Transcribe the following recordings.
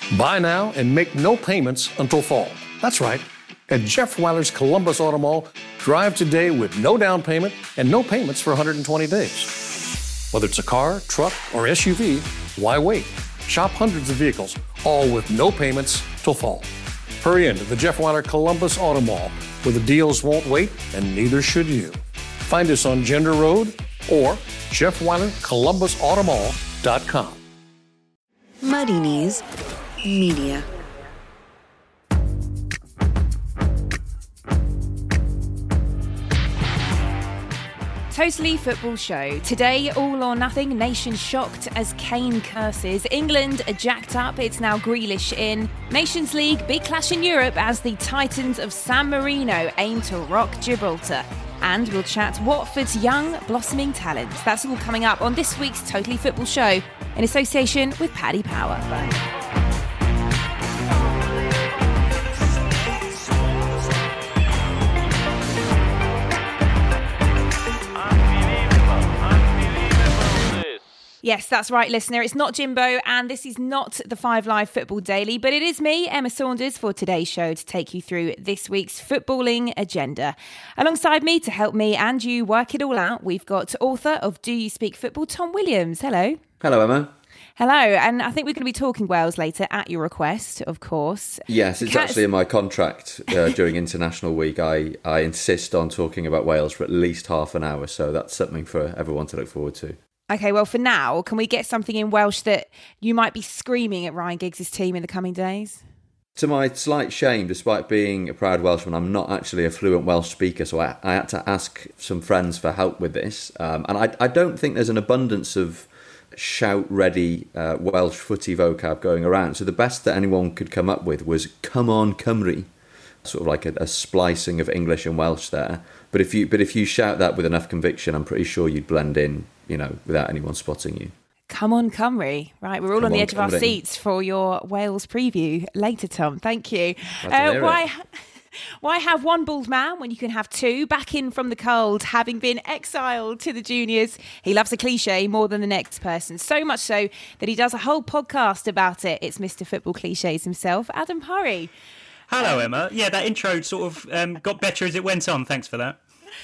Buy now and make no payments until fall. That's right. At Jeff Weiler's Columbus Auto Mall, drive today with no down payment and no payments for 120 days. Whether it's a car, truck, or SUV, why wait? Shop hundreds of vehicles, all with no payments till fall. Hurry into the Jeff Weiler Columbus Auto Mall, where the deals won't wait and neither should you. Find us on Gender Road or JeffWeilerColumbusAutomall.com. Muddy Knees Media. Totally Football Show. Today, all or nothing. Nation shocked as Kane curses. England are jacked up. It's now Grealish in. Nations League, big clash in Europe as the Titans of San Marino aim to rock Gibraltar. And we'll chat Watford's young, blossoming talents. That's all coming up on this week's Totally Football Show in association with Paddy Power. Yes, that's right, listener. It's not Jimbo, and this is not the 5 Live Football Daily, but it is me, Emma Saunders, for today's show to take you through this week's footballing agenda. Alongside me to help me and you work it all out, we've got author of Do You Speak Football, Tom Williams. Hello. Hello, Emma. Hello, and I think we're going to be talking Wales later at your request, of course. Yes, it's actually in my contract during International Week. I insist on talking about Wales for at least half an hour, so that's something for everyone to look forward to. Okay, well, for now, can we get something in Welsh that you might be screaming at Ryan Giggs' team in the coming days? To my slight shame, despite being a proud Welshman, I'm not actually a fluent Welsh speaker, so I had to ask some friends for help with this. And I don't think there's an abundance of shout-ready Welsh footy vocab going around. So the best that anyone could come up with was "Come on, Cymru," sort of like a splicing of English and Welsh there. But if you shout that with enough conviction, I'm pretty sure you'd blend in, without anyone spotting you. Come on, Cymru. Right, we're all on the edge of our seats for your Wales preview later, Tom. Thank you. Why have one bald man when you can have two? Back in from the cold, having been exiled to the juniors. He loves a cliche more than the next person. So much so that he does a whole podcast about it. It's Mr. Football Clichés himself, Adam Hurrey. Hello, Emma. Yeah, that intro sort of got better as it went on. Thanks for that.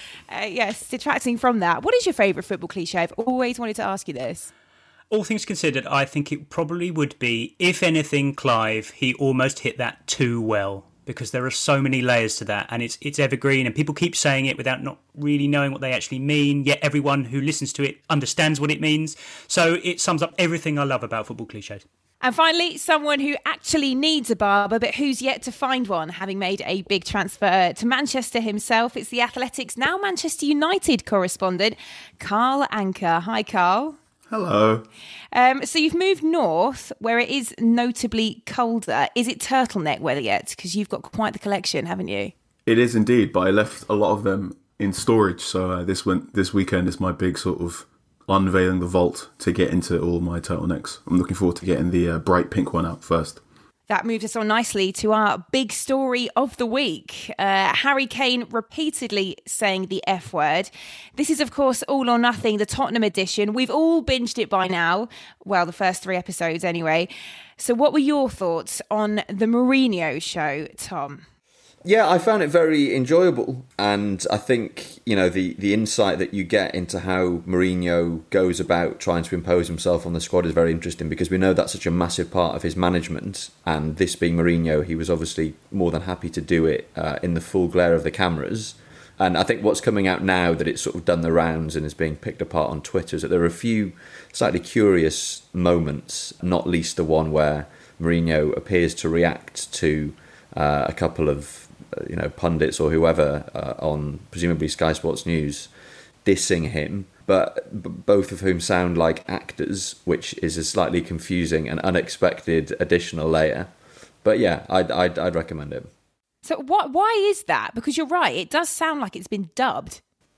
Yes, detracting from that. What is your favourite football cliche? I've always wanted to ask you this. All things considered, I think it probably would be, if anything, Clive, he almost hit that too well. Because there are so many layers to that, and it's evergreen, and people keep saying it without not really knowing what they actually mean, yet everyone who listens to it understands what it means. So it sums up everything I love about football cliches. And finally, someone who actually needs a barber, but who's yet to find one, having made a big transfer to Manchester himself. It's the Athletics, now Manchester United correspondent, Carl Anker. Hi, Carl. Hello. So you've moved north, where it is notably colder. Is it turtleneck weather yet? Because you've got quite the collection, haven't you? It is indeed, but I left a lot of them in storage. So this weekend is my big sort of unveiling the vault to get into all my turtlenecks. I'm looking forward to getting the bright pink one out first. That moves us on nicely to our big story of the week. Harry Kane repeatedly saying the F word. This is, of course, All or Nothing, the Tottenham edition. We've all binged it by now. Well, the first 3 episodes anyway. So what were your thoughts on the Mourinho show, Tom? Yeah, I found it very enjoyable, and I think, the insight that you get into how Mourinho goes about trying to impose himself on the squad is very interesting, because we know that's such a massive part of his management, and this being Mourinho, he was obviously more than happy to do it in the full glare of the cameras. And I think what's coming out now that it's sort of done the rounds and is being picked apart on Twitter is that there are a few slightly curious moments, not least the one where Mourinho appears to react to a couple of pundits or whoever on presumably Sky Sports News dissing him, but both of whom sound like actors, which is a slightly confusing and unexpected additional layer. But yeah, I'd recommend it. So why is that? Because you're right, it does sound like it's been dubbed.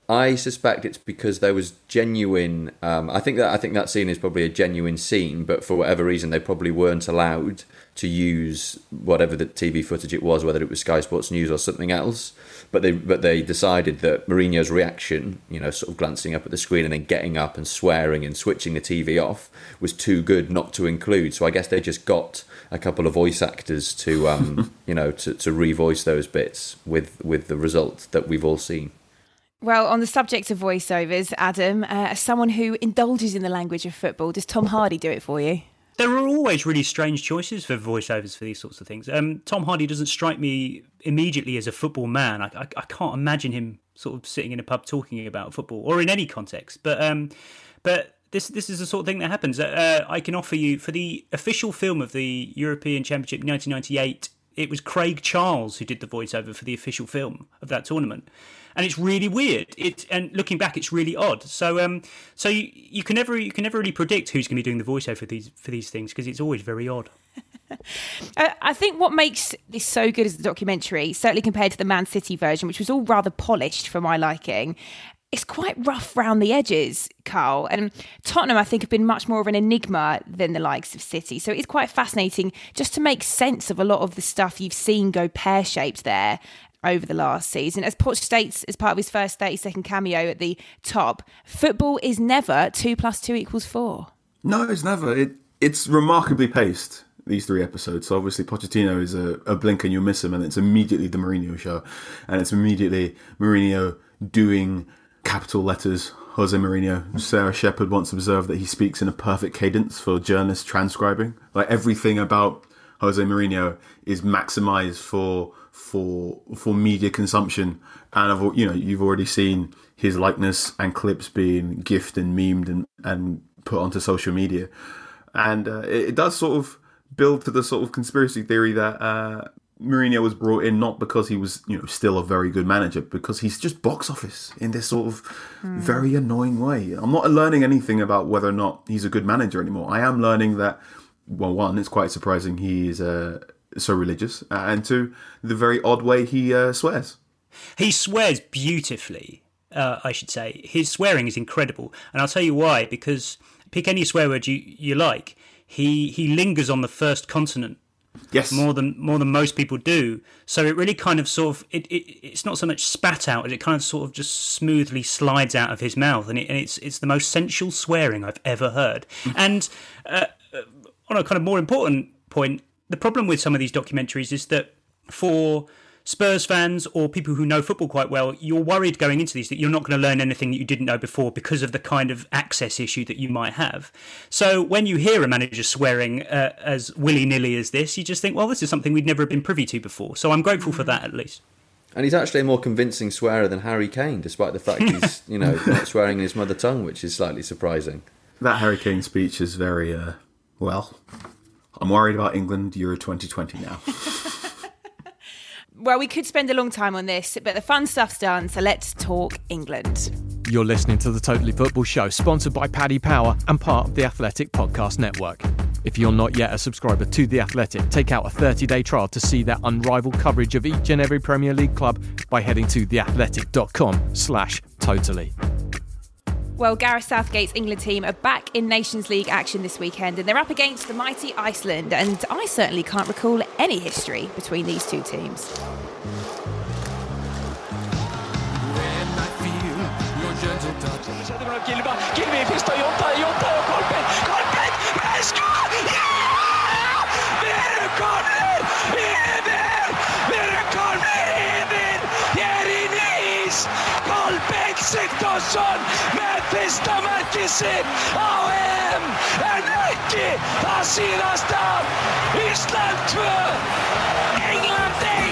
I suspect it's because there was genuine. I think that scene is probably a genuine scene, but for whatever reason, they probably weren't allowed to use whatever the TV footage it was, whether it was Sky Sports News or something else. But they decided that Mourinho's reaction, sort of glancing up at the screen and then getting up and swearing and switching the TV off, was too good not to include. So I guess they just got a couple of voice actors to to revoice those bits with the result that we've all seen. Well, on the subject of voiceovers, Adam, as someone who indulges in the language of football, does Tom Hardy do it for you? There are always really strange choices for voiceovers for these sorts of things. Tom Hardy doesn't strike me immediately as a football man. I can't imagine him sort of sitting in a pub talking about football or in any context. But this is the sort of thing that happens. I can offer you, for the official film of the European Championship 1998, it was Craig Charles who did the voiceover for the official film of that tournament. And it's really weird. And looking back, it's really odd. So you can never really predict who's going to be doing the voiceover for these things, because it's always very odd. I think what makes this so good as a documentary, certainly compared to the Man City version, which was all rather polished for my liking, it's quite rough round the edges, Carl. And Tottenham, I think, have been much more of an enigma than the likes of City. So it's quite fascinating just to make sense of a lot of the stuff you've seen go pear-shaped there over the last season. As Poch states as part of his first 30-second cameo at the top, football is never 2 + 2 = 4. No, it's never. It's remarkably paced, these 3 episodes. So obviously Pochettino is a blink and you'll miss him, and it's immediately the Mourinho show. And it's immediately Mourinho doing capital letters, Jose Mourinho. Sarah Shepherd once observed that he speaks in a perfect cadence for journalists transcribing. Like, everything about Jose Mourinho is maximised for media consumption, and you've already seen his likeness and clips being gifted and memed and put onto social media, and it does sort of build to the sort of conspiracy theory that Mourinho was brought in not because he was still a very good manager, because he's just box office in this sort of very annoying way. I'm not learning anything about whether or not he's a good manager anymore. I am learning that, well, one, it's quite surprising he is so religious, and 2, the very odd way he swears. He swears beautifully, I should say. His swearing is incredible, and I'll tell you why. Because pick any swear word you like, he lingers on the first consonant. Yes, more than most people do. So it really kind of sort of it's not so much spat out as it kind of sort of just smoothly slides out of his mouth, and it's the most sensual swearing I've ever heard. And on a kind of more important point, the problem with some of these documentaries is that for Spurs fans or people who know football quite well, you're worried going into these that you're not going to learn anything that you didn't know before because of the kind of access issue that you might have. So when you hear a manager swearing as willy-nilly as this, you just think, well, this is something we'd never been privy to before. So I'm grateful for that, at least. And he's actually a more convincing swearer than Harry Kane, despite the fact he's not swearing in his mother tongue, which is slightly surprising. That Harry Kane speech is very, I'm worried about England Euro 2020 now. Well, we could spend a long time on this, but the fun stuff's done, so let's talk England. You're listening to the Totally Football Show, sponsored by Paddy Power and part of the Athletic Podcast Network. If you're not yet a subscriber to The Athletic, take out a 30-day trial to see their unrivaled coverage of each and every Premier League club by heading to theathletic.com/totally. Well, Gareth Southgate's England team are back in Nations League action this weekend, and they're up against the mighty Iceland, and I certainly can't recall any history between these two teams. Sigthorsson med första märket sitt av EM är mycket av senaste av Island 2 England 1.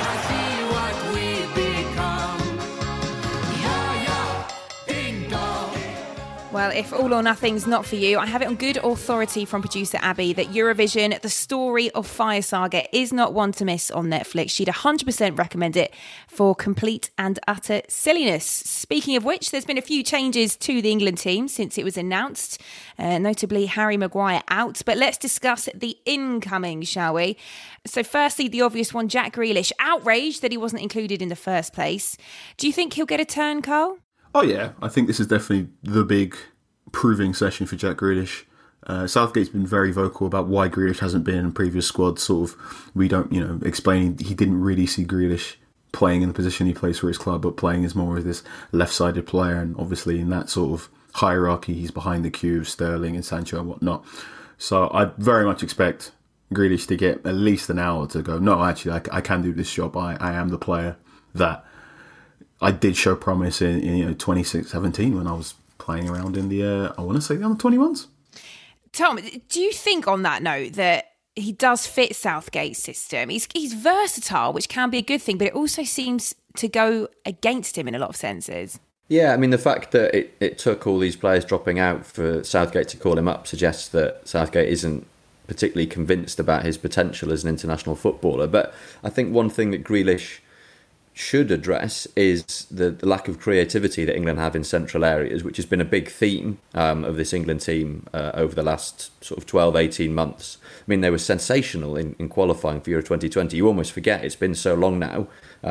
Well, if All or Nothing's not for you, I have it on good authority from producer Abby that Eurovision, the story of Fire Saga, is not one to miss on Netflix. She'd 100% recommend it for complete and utter silliness. Speaking of which, there's been a few changes to the England team since it was announced, notably Harry Maguire out. But let's discuss the incoming, shall we? So firstly, the obvious one, Jack Grealish, outraged that he wasn't included in the first place. Do you think he'll get a turn, Carl? Oh yeah, I think this is definitely the big proving session for Jack Grealish. Southgate's been very vocal about why Grealish hasn't been in previous squads. Sort of, we don't, explaining he didn't really see Grealish playing in the position he plays for his club, but playing as more of this left-sided player, and obviously in that sort of hierarchy, he's behind the queue of Sterling and Sancho and whatnot. So I very much expect Grealish to get at least an hour to go, no, actually, I can do this job. I am the player that I did show promise in 2017 when I was playing around in the, I want to say the under-21s. Tom, do you think on that note that he does fit Southgate's system? He's versatile, which can be a good thing, but it also seems to go against him in a lot of senses. Yeah, I mean, the fact that it took all these players dropping out for Southgate to call him up suggests that Southgate isn't particularly convinced about his potential as an international footballer. But I think one thing that Grealish should address is the lack of creativity that England have in central areas, which has been a big theme of this England team over the last sort of 12, 18 months. I mean, they were sensational in qualifying for Euro 2020. You almost forget it's been so long now.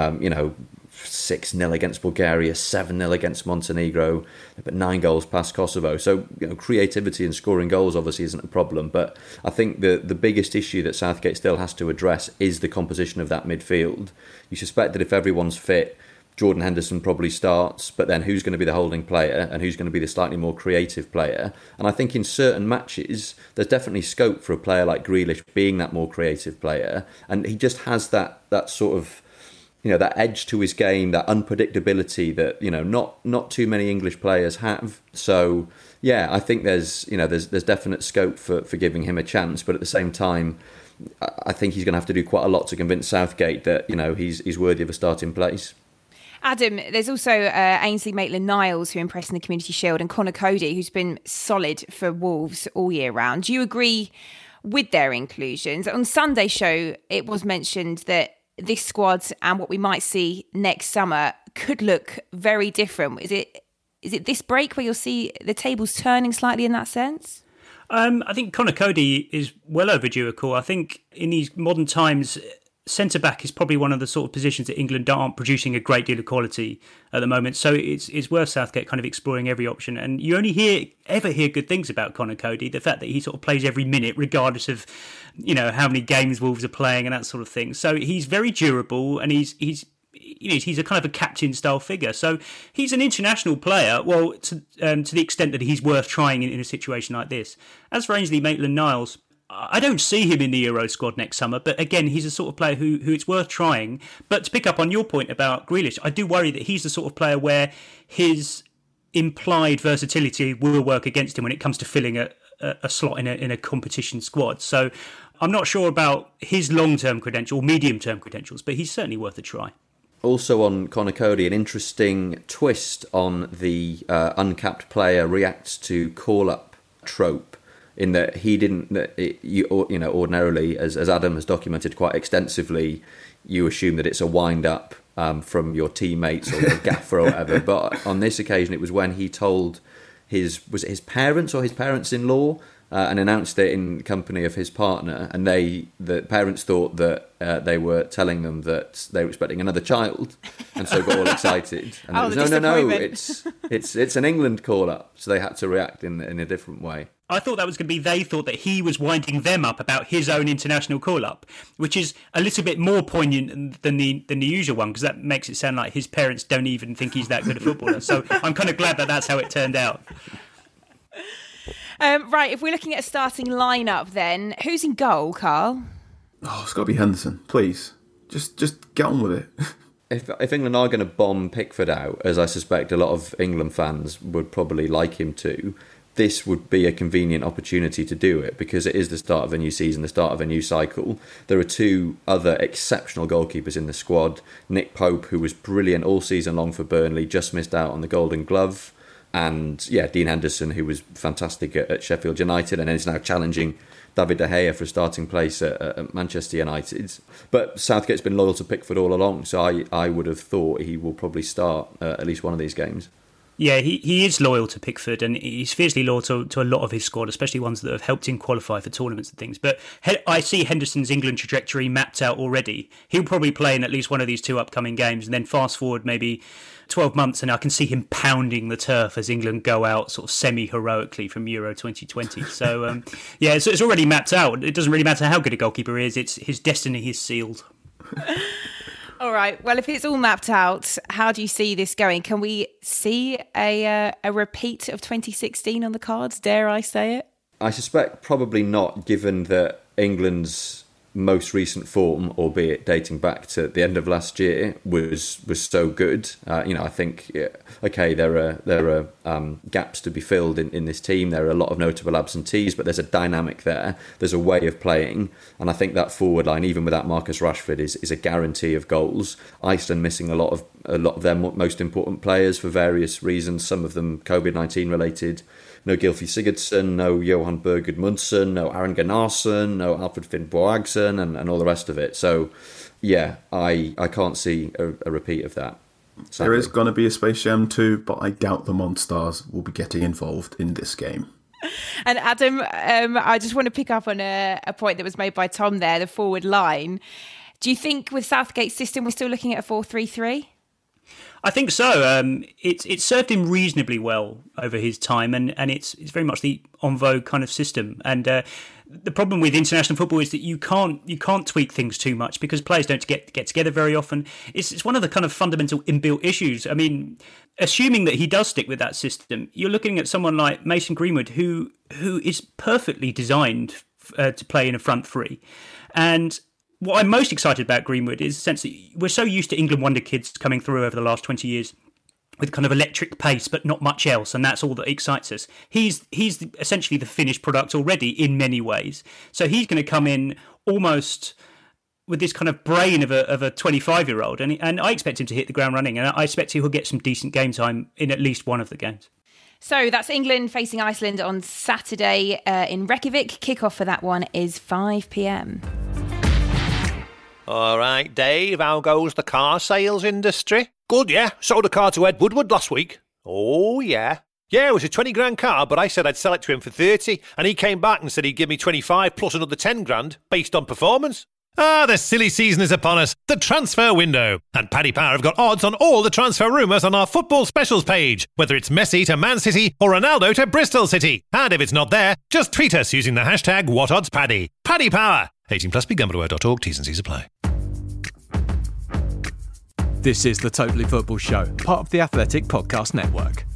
6-0 against Bulgaria, 7-0 against Montenegro, but 9 goals past Kosovo. So, creativity and scoring goals obviously isn't a problem. But I think the biggest issue that Southgate still has to address is the composition of that midfield. You suspect that if everyone's fit, Jordan Henderson probably starts, but then who's going to be the holding player and who's going to be the slightly more creative player? And I think in certain matches, there's definitely scope for a player like Grealish being that more creative player. And he just has that sort of, that edge to his game, that unpredictability that, not too many English players have. So, yeah, I think there's definite scope for giving him a chance. But at the same time, I think he's going to have to do quite a lot to convince Southgate that, he's worthy of a starting place. Adam, there's also Ainsley Maitland-Niles, who impressed in the Community Shield, and Conor Cody, who's been solid for Wolves all year round. Do you agree with their inclusions? On Sunday's show, it was mentioned that this squad and what we might see next summer could look very different. Is it this break where you'll see the tables turning slightly in that sense? I think Conor Cody is well overdue a call. I think in these modern times, centre-back is probably one of the sort of positions that England aren't producing a great deal of quality at the moment. So it's worth Southgate kind of exploring every option. And you only ever hear good things about Conor Cody, the fact that he sort of plays every minute, regardless of, how many games Wolves are playing and that sort of thing. So he's very durable, and he's a kind of a captain-style figure. So he's an international player, well, to the extent that he's worth trying in a situation like this. As for Ainsley Maitland-Niles, I don't see him in the Euro squad next summer, but again, he's a sort of player who it's worth trying. But to pick up on your point about Grealish, I do worry that he's the sort of player where his implied versatility will work against him when it comes to filling a slot in a competition squad. So I'm not sure about his long-term credential, medium-term credentials, but he's certainly worth a try. Also on Conor Cody, an interesting twist on the uncapped player reacts to call-up trope, in that he didn't, ordinarily, as Adam has documented quite extensively, you assume that it's a wind-up from your teammates or your gaffer or whatever. But on this occasion, it was when he told his parents or his parents-in-law and announced it in company of his partner, and the parents thought that they were telling them that they were expecting another child, and so got all excited. And it was, no, it's an England call-up, so they had to react in a different way. I thought that was going to be they thought that he was winding them up about his own international call-up, which is a little bit more poignant than the usual one, because that makes it sound like his parents don't even think he's that good a footballer. So I'm kind of glad that that's how it turned out. Right, if we're looking at a starting lineup, then who's in goal, Carl? Oh, it's got to be Henderson, please. Just get on with it. If England are going to bomb Pickford out, as I suspect a lot of England fans would probably like him to, this would be a convenient opportunity to do it, because it is the start of a new season, the start of a new cycle. There are two other exceptional goalkeepers in the squad. Nick Pope, who was brilliant all season long for Burnley, just missed out on the Golden Glove. And Dean Henderson, who was fantastic at Sheffield United and is now challenging David De Gea for a starting place at Manchester United. But Southgate's been loyal to Pickford all along, so I would have thought he will probably start at least one of these games. Yeah, he is loyal to Pickford, and he's fiercely loyal to a lot of his squad, especially ones that have helped him qualify for tournaments and things. But I see Henderson's England trajectory mapped out already. He'll probably play in at least one of these 2 upcoming games, and then fast forward maybe 12 months, and I can see him pounding the turf as England go out sort of semi-heroically from Euro 2020. So, yeah, it's already mapped out. It doesn't really matter how good a goalkeeper he is. It's his destiny is sealed. All right. Well, if it's all mapped out, how do you see this going? Can we see a repeat of 2016 on the cards? Dare I say it? I suspect probably not, given that England's most recent form, albeit dating back to the end of last year, was so good. I think there are gaps to be filled in this team. There are a lot of notable absentees, but there's a dynamic there. There's a way of playing, and I think that forward line, even without Marcus Rashford, is a guarantee of goals. Iceland missing a lot of their most important players for various reasons. Some of them COVID-19 related. No Gylfi Sigurdsson, no Johan Berg Gudmundsson, no Aron Gunnarsson, no Alfred Finn Boagsson, and all the rest of it. So, yeah, I can't see a repeat of that. Sadly. There is going to be a Space Jam 2, but I doubt the Monstars will be getting involved in this game. And Adam, I just want to pick up on a point that was made by Tom there, the forward line. Do you think with Southgate's system we're still looking at a 4-3-3? I think so. It's served him reasonably well over his time, and it's very much the en vogue kind of system. And the problem with international football is that you can't tweak things too much because players don't get together very often. It's one of the kind of fundamental inbuilt issues. I mean, assuming that he does stick with that system, you're looking at someone like Mason Greenwood, who is perfectly designed to play in a front three, and what I'm most excited about Greenwood is the sense that we're so used to England wonder kids coming through over the last 20 years with kind of electric pace, but not much else, and that's all that excites us. He's essentially the finished product already in many ways. So he's going to come in almost with this kind of brain of a 25-year-old, and I expect him to hit the ground running, and I expect he will get some decent game time in at least one of the games. So that's England facing Iceland on Saturday in Reykjavik. Kickoff for that one is 5 p.m. All right, Dave, how goes the car sales industry? Good, yeah. Sold a car to Ed Woodward last week. Oh, yeah. Yeah, it was a 20 grand car, but I said I'd sell it to him for 30, and he came back and said he'd give me 25 plus another 10 grand based on performance. Ah, the silly season is upon us, the transfer window. And Paddy Power have got odds on all the transfer rumours on our football specials page, whether it's Messi to Man City or Ronaldo to Bristol City. And if it's not there, just tweet us using the hashtag WhatOddsPaddy. Paddy Power. 18 plus begambleaware.org, T's and C's apply. This is the Totally Football Show, part of the Athletic Podcast Network.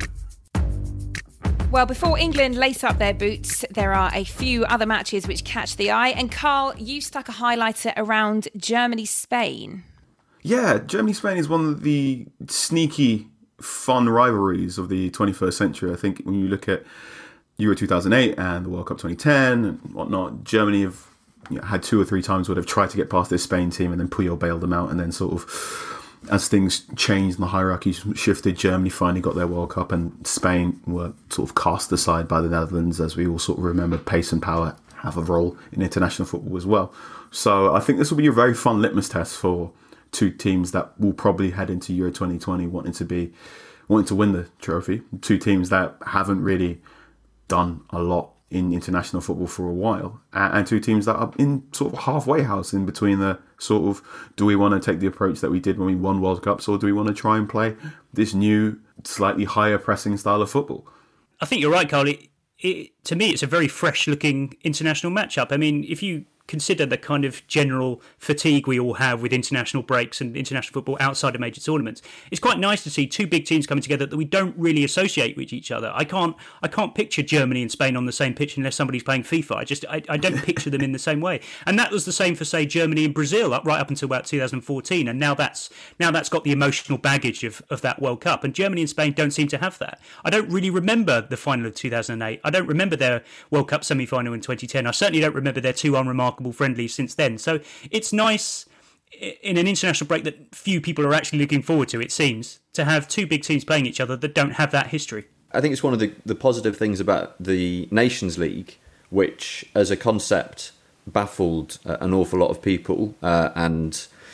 Well, before England lace up their boots, there are a few other matches which catch the eye. And Carl, you stuck a highlighter around Germany-Spain. Yeah, Germany-Spain is one of the sneaky, fun rivalries of the 21st century. I think when you look at Euro 2008 and the World Cup 2010 and whatnot, Germany have had 2 or 3 times where they've tried to get past this Spain team and then Puyol bailed them out, and then sort of, as things changed and the hierarchy shifted, Germany finally got their World Cup and Spain were sort of cast aside by the Netherlands. As we all sort of remember, pace and power have a role in international football as well. So I think this will be a very fun litmus test for 2 teams that will probably head into Euro 2020 wanting to win the trophy. 2 teams that haven't really done a lot in international football for a while, and 2 teams that are in sort of halfway house in between the sort of, do we want to take the approach that we did when we won World Cups, or do we want to try and play this new, slightly higher pressing style of football? I think you're right, Carl. To me, it's a very fresh-looking international matchup. I mean, if you consider the kind of general fatigue we all have with international breaks and international football outside of major tournaments, it's quite nice to see 2 big teams coming together that we don't really associate with each other. I can't picture Germany and Spain on the same pitch unless somebody's playing FIFA. I don't picture them in the same way. And that was the same for, say, Germany and Brazil right up until about 2014. And now that's got the emotional baggage of that World Cup. And Germany and Spain don't seem to have that. I don't really remember the final of 2008. I don't remember their World Cup semi-final in 2010. I certainly don't remember their 2 unremarkable friendlies since then. So it's nice in an international break that few people are actually looking forward to, it seems, to have 2 big teams playing each other that don't have that history. I think it's one of the positive things about the Nations League, which as a concept baffled an awful lot of people, and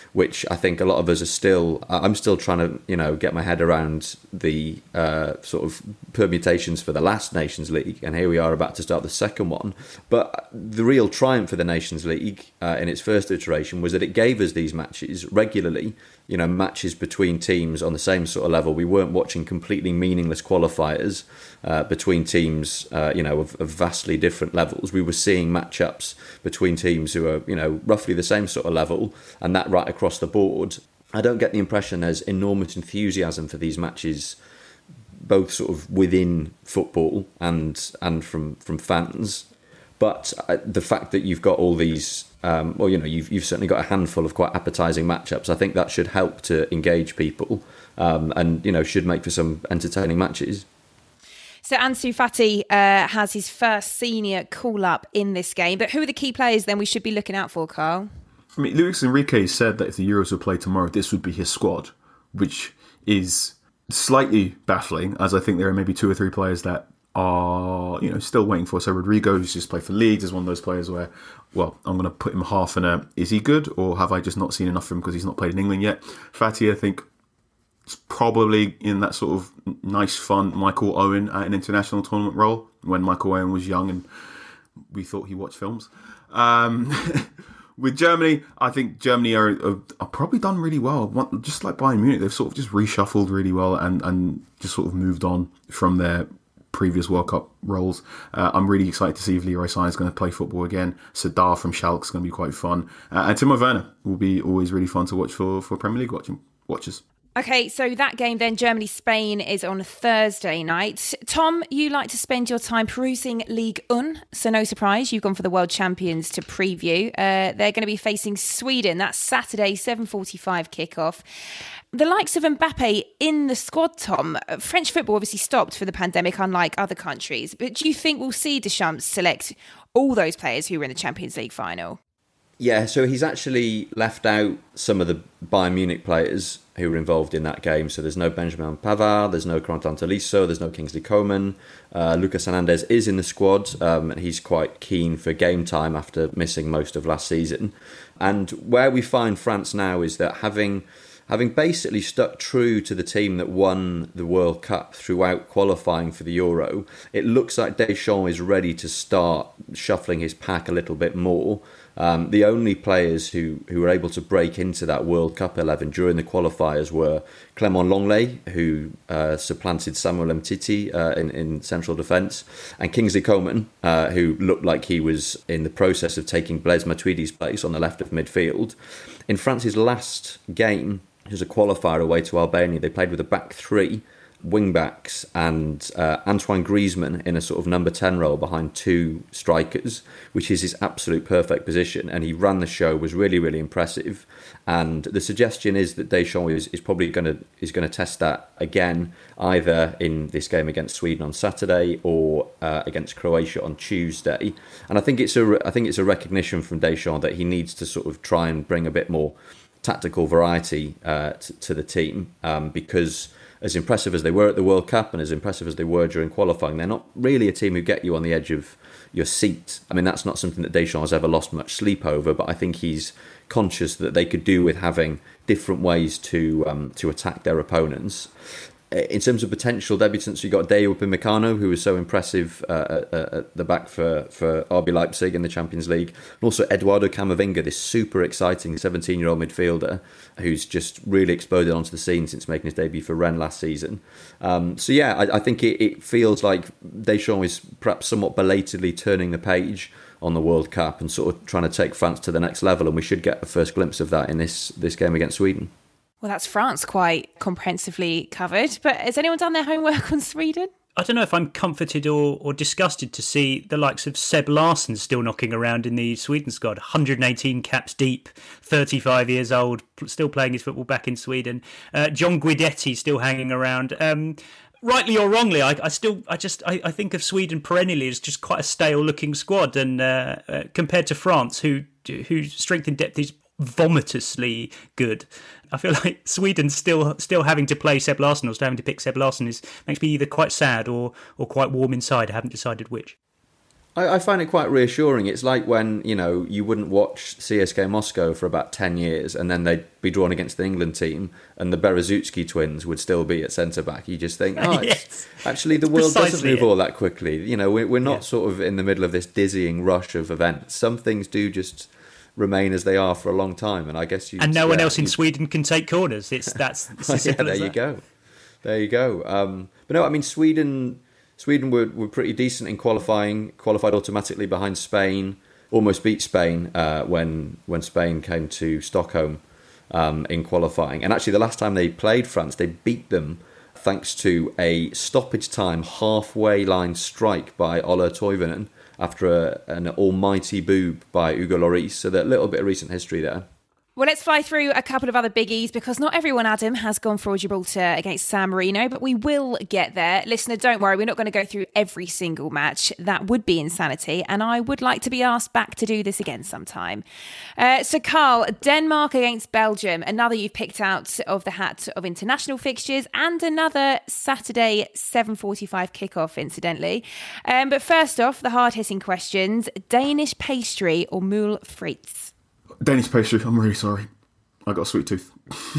which I think a lot of us are I'm still trying to, get my head around the sort of permutations for the last Nations League, and here we are about to start the second one. But the real triumph for the Nations League in its first iteration was that it gave us these matches regularly, matches between teams on the same sort of level. We weren't watching completely meaningless qualifiers between teams, of vastly different levels. We were seeing matchups between teams who are, roughly the same sort of level, and that right across the board. I don't get the impression there's enormous enthusiasm for these matches, both sort of within football and from fans. But the fact that you've got all these, you've certainly got a handful of quite appetising matchups. I think that should help to engage people, and should make for some entertaining matches. So Ansu Fati has his first senior call-up in this game. But who are the key players then we should be looking out for, Carl? I mean, Luis Enrique said that if the Euros were played tomorrow, this would be his squad, which is slightly baffling, as I think there are maybe 2 or 3 players that are, still waiting for. So Rodrigo, who's just played for Leeds, is one of those players where, well, I'm going to put him half in a, is he good, or have I just not seen enough of him because he's not played in England yet? Fati, I think, is probably in that sort of nice, fun Michael Owen at an international tournament role, when Michael Owen was young and we thought he watched films. With Germany, I think Germany are probably done really well. Just like Bayern Munich, they've sort of just reshuffled really well and just sort of moved on from their previous World Cup roles. I'm really excited to see if Leroy Sané is going to play football again. Sadar from Schalke is going to be quite fun. And Timo Werner will be always really fun to watch for Premier League watchers. Okay, so that game then, Germany-Spain, is on Thursday night. Tom, you like to spend your time perusing Ligue 1, so no surprise, you've gone for the world champions to preview. They're going to be facing Sweden. That's Saturday, 7:45 kickoff. The likes of Mbappe in the squad, Tom. French football obviously stopped for the pandemic, unlike other countries. But do you think we'll see Deschamps select all those players who were in the Champions League final? Yeah, so he's actually left out some of the Bayern Munich players who were involved in that game. So there's no Benjamin Pavard, there's no Corentin Tolisso, there's no Kingsley Coman. Lucas Hernandez is in the squad, and he's quite keen for game time after missing most of last season. And where we find France now is that having basically stuck true to the team that won the World Cup throughout qualifying for the Euro, it looks like Deschamps is ready to start shuffling his pack a little bit more. The only players who were able to break into that World Cup 11 during the qualifiers were Clément Lenglet, who supplanted Samuel Umtiti in central defence, and Kingsley Coman, who looked like he was in the process of taking Blaise Matuidi's place on the left of midfield. In France's last game, it was a qualifier away to Albania, they played with a back 3, wing-backs, and Antoine Griezmann in a sort of number 10 role behind 2 strikers, which is his absolute perfect position, and he ran the show, was really, really impressive. And the suggestion is that Deschamps is probably going to test that again, either in this game against Sweden on Saturday or against Croatia on Tuesday. And I think it's a recognition from Deschamps that he needs to sort of try and bring a bit more tactical variety to the team, because as impressive as they were at the World Cup and as impressive as they were during qualifying, they're not really a team who get you on the edge of your seat. I mean, that's not something that Deschamps has ever lost much sleep over, but I think he's conscious that they could do with having different ways to attack their opponents. In terms of potential debutants, you got Dayot Upamecano, who was so impressive at the back for RB Leipzig in the Champions League. And also Eduardo Camavinga, this super exciting 17-year-old midfielder who's just really exploded onto the scene since making his debut for Rennes last season. I think it feels like Deschamps is perhaps somewhat belatedly turning the page on the World Cup and sort of trying to take France to the next level, and we should get a first glimpse of that in this game against Sweden. Well, that's France quite comprehensively covered. But has anyone done their homework on Sweden? I don't know if I'm comforted or disgusted to see the likes of Seb Larsson still knocking around in the Sweden squad. 118 caps deep, 35 years old, still playing his football back in Sweden. John Guidetti still hanging around. Rightly or wrongly, I think of Sweden perennially as just quite a stale-looking squad, and compared to France, whose strength and depth is vomitously good. I feel like Sweden still having to play Seb Larsson or still having to pick Seb Larsson makes me either quite sad or quite warm inside. I haven't decided which. I find it quite reassuring. It's like when, you wouldn't watch CSKA Moscow for about 10 years and then they'd be drawn against the England team and the Berezutsky twins would still be at centre-back. You just think, yes. Actually the world doesn't Precisely move all that quickly. We're not sort of in the middle of this dizzying rush of events. Some things do just remain as they are for a long time, and I guess no one else in Sweden can take corners. That's as simple as that. There you go. But no, I mean, Sweden were pretty decent in qualifying, qualified automatically behind Spain, almost beat Spain when Spain came to Stockholm in qualifying. And actually the last time they played France, they beat them thanks to a stoppage time halfway line strike by Ola Toivonen after an almighty boob by Hugo Lloris. So that little bit of recent history there. Well, let's fly through a couple of other biggies because not everyone, Adam, has gone for Gibraltar against San Marino, but we will get there. Listener, don't worry, we're not going to go through every single match. That would be insanity, and I would like to be asked back to do this again sometime. So, Carl, Denmark against Belgium, another you've picked out of the hat of international fixtures, and another Saturday 7:45 kickoff, incidentally. But first off, the hard-hitting questions. Danish pastry or moule frites? Danish pastry, I'm really sorry. I got a sweet tooth.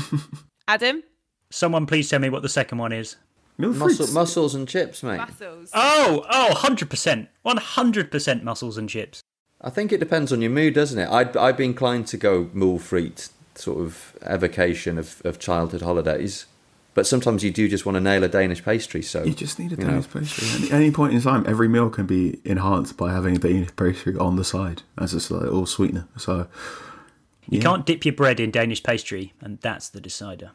Adam? Someone please tell me what the second one is. Mussels and chips, mate. Mussels. Oh, 100%. 100% mussels and chips. I think it depends on your mood, doesn't it? I'd be inclined to go moule frite, sort of evocation of childhood holidays. But sometimes you do just want to nail a Danish pastry. So you just need a Danish pastry. At any point in time, every meal can be enhanced by having a Danish pastry on the side as a little sweetener. So you can't dip your bread in Danish pastry, and that's the decider.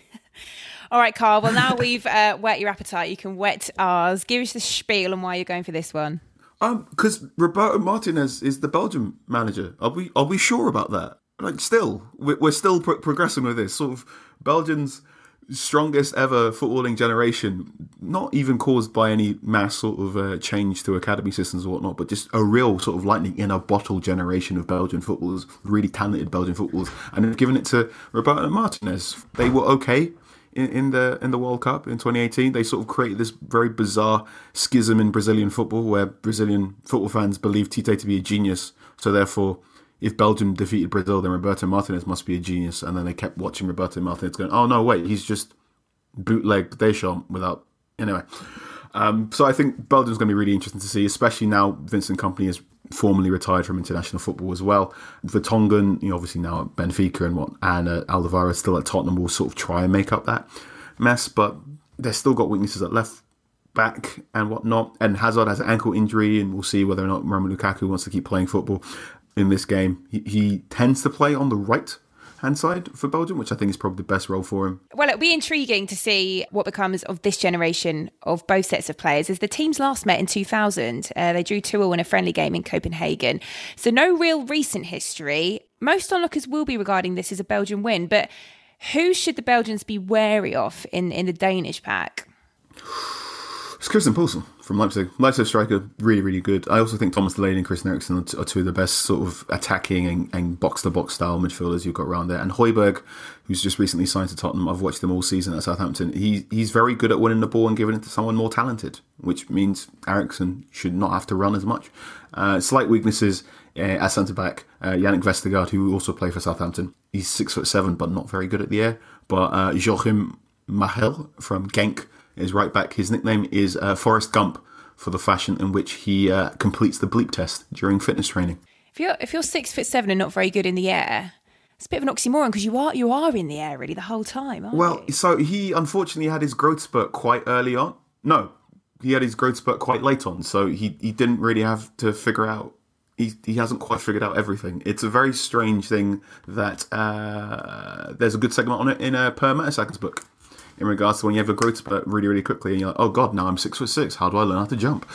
All right, Carl. Well, now we've whet your appetite, you can whet ours. Give us the spiel on why you're going for this one. Because Roberto Martinez is the Belgium manager. Are we sure about that? Like, still, we're still progressing with this sort of Belgians' strongest ever footballing generation, not even caused by any mass sort of change to academy systems or whatnot, but just a real sort of lightning in a bottle generation of Belgian footballers, really talented Belgian footballers, and they've given it to Roberto Martinez. They were okay in the World Cup in 2018. They sort of created this very bizarre schism in Brazilian football where Brazilian football fans believe Tite to be a genius, so therefore if Belgium defeated Brazil, then Roberto Martinez must be a genius. And then they kept watching Roberto Martinez going, oh, no, wait, he's just bootleg Deschamps without... Anyway. So I think Belgium's going to be really interesting to see, especially now Vincent Kompany has formally retired from international football as well. Vertonghen, obviously now at Benfica and Alderweireld still at Tottenham will sort of try and make up that mess, but they've still got weaknesses at left back and whatnot. And Hazard has an ankle injury, and we'll see whether or not Romelu Lukaku wants to keep playing football in this game. He tends to play on the right-hand side for Belgium, which I think is probably the best role for him. Well, it'll be intriguing to see what becomes of this generation of both sets of players. As the teams last met in 2000, they drew 2-2 in a friendly game in Copenhagen. So no real recent history. Most onlookers will be regarding this as a Belgian win, but who should the Belgians be wary of in the Danish pack? It's Christian Poulsen from Leipzig. Leipzig striker, really, really good. I also think Thomas Delaney and Christian Eriksen are two of the best sort of attacking and box-to-box style midfielders you've got around there. And Højbjerg, who's just recently signed to Tottenham, I've watched him all season at Southampton. He's very good at winning the ball and giving it to someone more talented, which means Eriksen should not have to run as much. Slight weaknesses at centre-back, Yannick Vestergaard, who also played for Southampton. He's 6'7", but not very good at the air. But Joachim Mahel from Genk is right back. His nickname is Forrest Gump for the fashion in which he completes the bleep test during fitness training. If you're 6'7" and not very good in the air, it's a bit of an oxymoron because you are in the air really the whole time, aren't you? So he unfortunately had his growth spurt quite early on. No, he had his growth spurt quite late on, so he didn't really have to figure out. He hasn't quite figured out everything. It's a very strange thing that there's a good segment on it in Per Mertesacker's book, in regards to when you have a growth spurt really, really quickly and you're like, oh God, now I'm 6'6". How do I learn how to jump?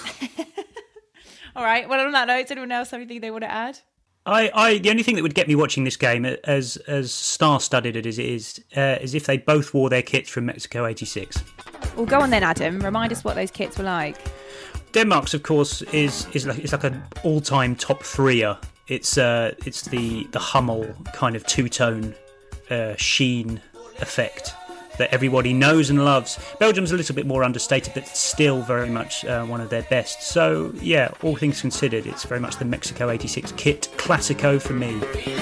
All right. Well, on that note, does anyone else have anything they want to add? The only thing that would get me watching this game, as star-studded as it is if they both wore their kits from Mexico '86. Well, go on then, Adam. Remind us what those kits were like. Denmark's, of course, is like an all-time top threer. It's the Hummel kind of two-tone sheen effect. that everybody knows and loves. Belgium's a little bit more understated, but still very much one of their best. So, yeah, all things considered, it's very much the Mexico 86 kit Classico for me.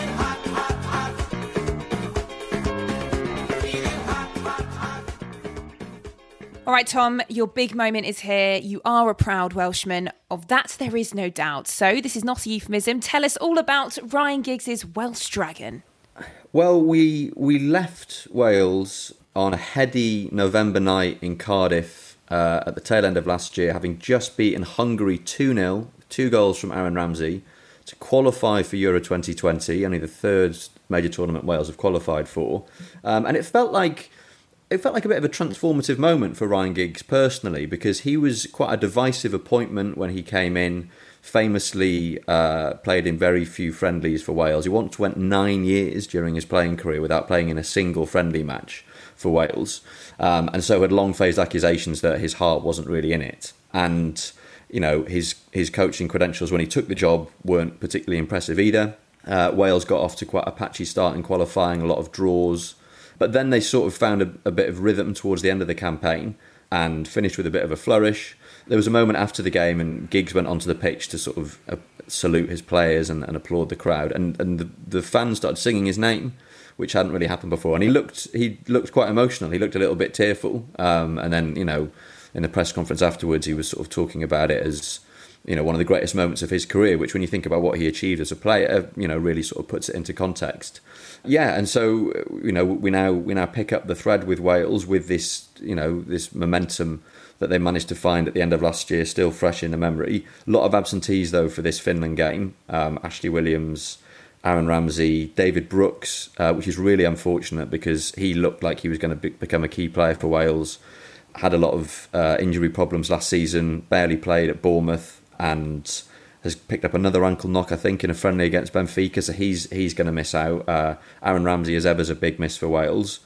All right, Tom, your big moment is here. You are a proud Welshman. Of that, there is no doubt. So this is not a euphemism. Tell us all about Ryan Giggs' Welsh Dragon. Well, we left Wales on a heady November night in Cardiff at the tail end of last year, having just beaten Hungary 2-0, 2 goals from Aaron Ramsey, to qualify for Euro 2020, only the third major tournament Wales have qualified for. And it felt like a bit of a transformative moment for Ryan Giggs personally, because he was quite a divisive appointment when he came in. Famously played in very few friendlies for Wales. He once went 9 years during his playing career without playing in a single friendly match for Wales, and so had long faced accusations that his heart wasn't really in it. And you know, his coaching credentials when he took the job weren't particularly impressive either. Wales got off to quite a patchy start in qualifying, a lot of draws. But then they sort of found a bit of rhythm towards the end of the campaign and finished with a bit of a flourish. There was a moment after the game and Giggs went onto the pitch to sort of salute his players and applaud the crowd. And the fans started singing his name, which hadn't really happened before. And he looked quite emotional. He looked a little bit tearful. And then, you know, in the press conference afterwards, he was sort of talking about it as, you know, one of the greatest moments of his career, which when you think about what he achieved as a player, you know, really sort of puts it into context. Yeah, and so, you know, we now pick up the thread with Wales with this, you know, this momentum that they managed to find at the end of last year, still fresh in the memory. A lot of absentees, though, for this Finland game. Ashley Williams, Aaron Ramsey, David Brooks, which is really unfortunate because he looked like he was going to become a key player for Wales. Had a lot of injury problems last season, barely played at Bournemouth, and has picked up another ankle knock, I think, in a friendly against Benfica, so he's going to miss out. Aaron Ramsey, as ever, is a big miss for Wales.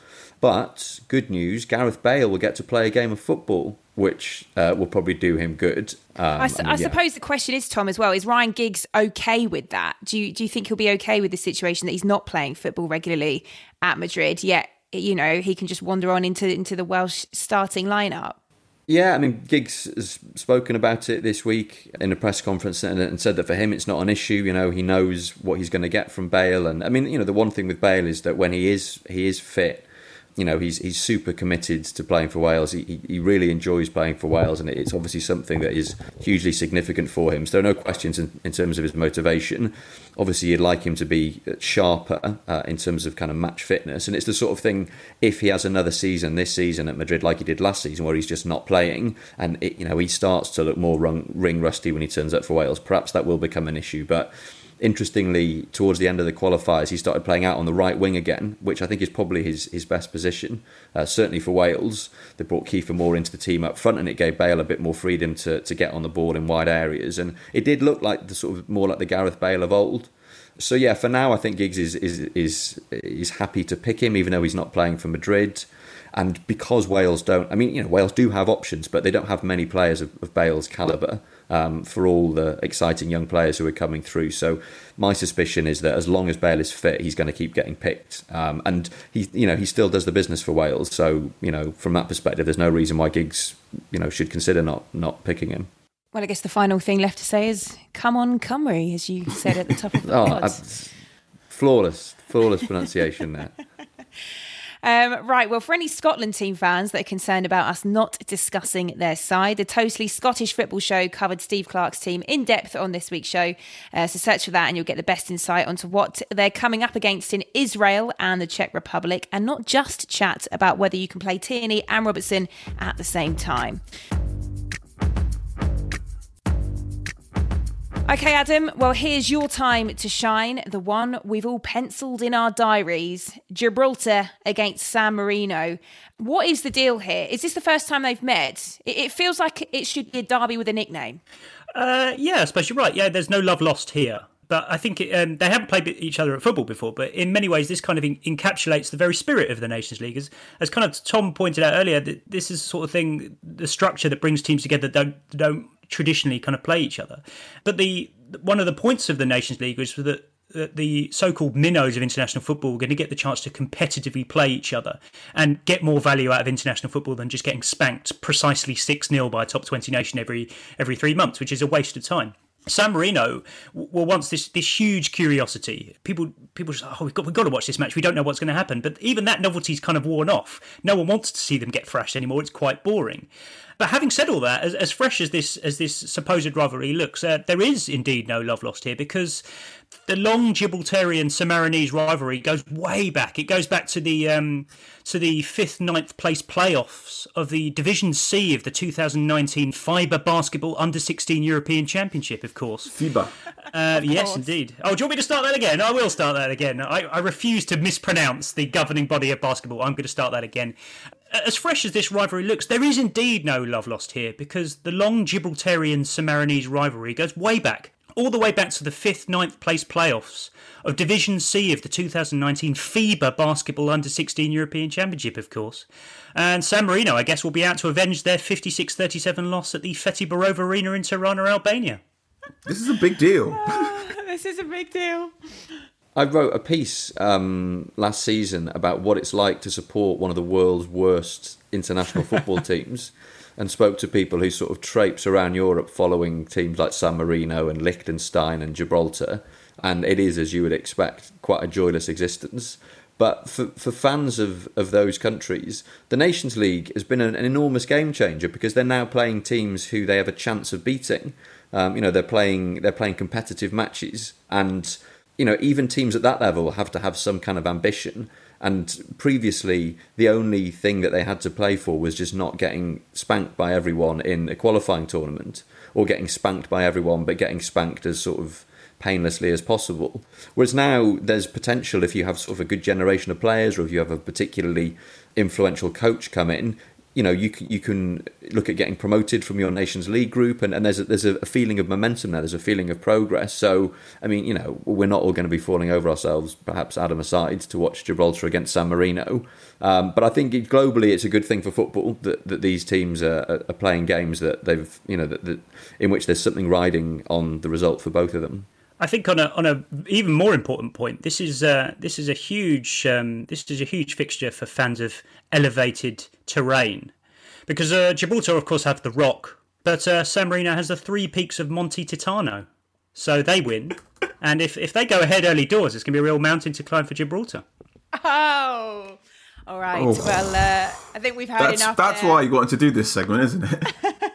But good news, Gareth Bale will get to play a game of football, which will probably do him good. I suppose the question is, Tom, as well, is Ryan Giggs okay with that? Do you think he'll be okay with the situation that he's not playing football regularly at Madrid, yet, you know, he can just wander on into the Welsh starting lineup? Yeah, I mean, Giggs has spoken about it this week in a press conference and said that for him it's not an issue. You know, he knows what he's going to get from Bale. And I mean, you know, the one thing with Bale is that when he is fit, you know, he's super committed to playing for Wales. He really enjoys playing for Wales, and it's obviously something that is hugely significant for him. So there are no questions in terms of his motivation. Obviously, you'd like him to be sharper in terms of kind of match fitness, and it's the sort of thing, if he has another season this season at Madrid like he did last season, where he's just not playing, and he starts to look more ring rusty when he turns up for Wales, perhaps that will become an issue. But interestingly, towards the end of the qualifiers, he started playing out on the right wing again, which I think is probably his best position, certainly for Wales. They brought Kiefer Moore into the team up front, and it gave Bale a bit more freedom to get on the ball in wide areas. And it did look like the sort of more like the Gareth Bale of old. So yeah, for now, I think Giggs is happy to pick him, even though he's not playing for Madrid. And because Wales don't, I mean, you know, Wales do have options, but they don't have many players of Bale's calibre. For all the exciting young players who are coming through. So my suspicion is that as long as Bale is fit, he's going to keep getting picked. And he still does the business for Wales. So, you know, from that perspective, there's no reason why Giggs, you know, should consider not picking him. Well, I guess the final thing left to say is, come on, Cymru, as you said at the top of the pod. Flawless pronunciation there. Right, well, for any Scotland team fans that are concerned about us not discussing their side, the Totally Scottish Football Show covered Steve Clarke's team in depth on this week's show. So search for that and you'll get the best insight onto what they're coming up against in Israel and the Czech Republic, and not just chat about whether you can play Tierney and Robertson at the same time. Okay, Adam, well, here's your time to shine, the one we've all penciled in our diaries. Gibraltar against San Marino. What is the deal here? Is this the first time they've met? It feels like it should be a derby with a nickname. Yeah, I suppose you're right. Yeah, there's no love lost here. But I think they haven't played each other at football before, but in many ways this kind of encapsulates the very spirit of the Nations League. As kind of Tom pointed out earlier, this is the sort of thing, the structure that brings teams together that don't traditionally kind of play each other. But one of the points of the Nations League was that the so-called minnows of international football are going to get the chance to competitively play each other and get more value out of international football than just getting spanked precisely 6-0 by a top 20 nation every 3 months, which is a waste of time. San Marino were once this huge curiosity. People just, we've got to watch this match. We don't know what's going to happen. But even that novelty's kind of worn off. No one wants to see them get thrashed anymore. It's quite boring. But having said all that, as fresh as this supposed rivalry looks, there is indeed no love lost here, because the long Gibraltarian Sammarinese rivalry goes way back. It goes back to the 5th, 9th place playoffs of the Division C of the 2019 FIBA Basketball Under-16 European Championship, of course. FIBA. Yes, indeed. Oh, do you want me to start that again? I will start that again. I refuse to mispronounce the governing body of basketball. I'm going to start that again. As fresh as this rivalry looks, there is indeed no love lost here, because the long Gibraltarian Sammarinese rivalry goes way back, all the way back to the 5th, 9th place playoffs of Division C of the 2019 FIBA Basketball Under-16 European Championship, of course. And San Marino, I guess, will be out to avenge their 56-37 loss at the Feti Barova Arena in Tirana, Albania. This is a big deal. This is a big deal. I wrote a piece last season about what it's like to support one of the world's worst international football teams, and spoke to people who sort of traipse around Europe following teams like San Marino and Liechtenstein and Gibraltar. And it is, as you would expect, quite a joyless existence. But for fans of those countries, the Nations League has been an enormous game changer, because they're now playing teams who they have a chance of beating. They're playing competitive matches, and even teams at that level have to have some kind of ambition. And previously, the only thing that they had to play for was just not getting spanked by everyone in a qualifying tournament, or getting spanked by everyone, but getting spanked as sort of painlessly as possible. Whereas now there's potential, if you have sort of a good generation of players, or if you have a particularly influential coach come in, you can look at getting promoted from your Nations League group, and there's a feeling of momentum there. There's a feeling of progress. So, I mean, we're not all going to be falling over ourselves, perhaps Adam aside, to watch Gibraltar against San Marino. But I think globally it's a good thing for football that these teams are playing games that they've, that in which there's something riding on the result for both of them. I think on a even more important point, this is a huge fixture for fans of elevated terrain, because Gibraltar, of course, have the Rock, but San Marino has the 3 peaks of Monte Titano, so they win. And if they go ahead early doors, it's going to be a real mountain to climb for Gibraltar. Oh, all right. Oh. Well, I think we've heard enough. That's why you wanted to do this segment, isn't it?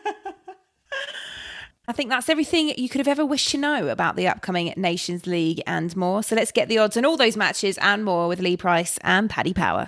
I think that's everything you could have ever wished to know about the upcoming Nations League and more. So let's get the odds on all those matches and more with Lee Price and Paddy Power.